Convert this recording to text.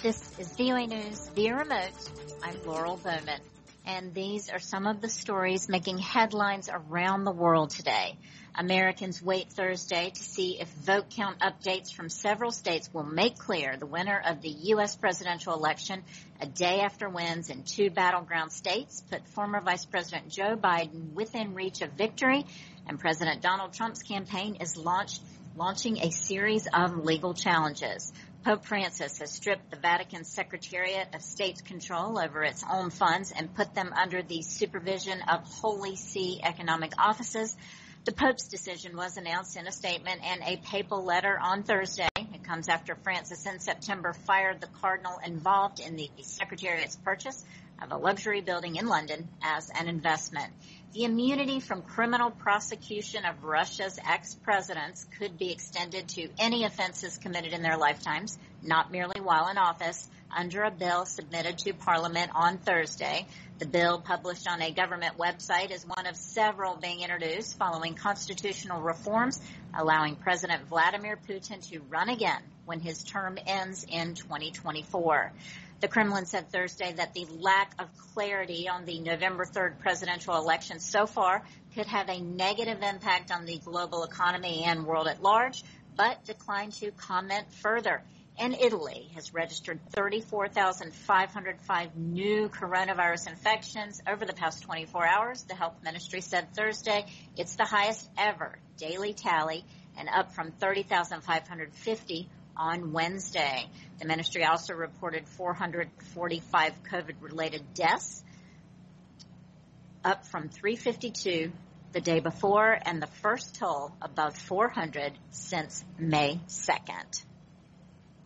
This is VOA News via remote. I'm Laurel Bowman, and these are some of the stories making headlines around the world today. Americans wait Thursday to see if vote count updates from several states will make clear the winner of the U.S. presidential election a day after wins in two battleground states put former Vice President Joe Biden within reach of victory, and President Donald Trump's campaign is launching a series of legal challenges. Pope Francis has stripped the Vatican's Secretariat of State's control over its own funds and put them under the supervision of Holy See economic offices. The Pope's decision was announced in a statement and a papal letter on Thursday. It comes after Francis in September fired the cardinal involved in the Secretariat's purchase of a luxury building in London as an investment. The immunity from criminal prosecution of Russia's ex-presidents could be extended to any offenses committed in their lifetimes, not merely while in office, under a bill submitted to Parliament on Thursday. The bill, published on a government website, is one of several being introduced following constitutional reforms allowing President Vladimir Putin to run again when his term ends in 2024. The Kremlin said Thursday that the lack of clarity on the November 3rd presidential election so far could have a negative impact on the global economy and world at large, but declined to comment further. And Italy has registered 34,505 new coronavirus infections over the past 24 hours. The health ministry said Thursday it's the highest ever daily tally and up from 30,550 on Wednesday. The ministry also reported 445 COVID-related deaths, up from 352 the day before, and the first toll above 400 since May 2nd.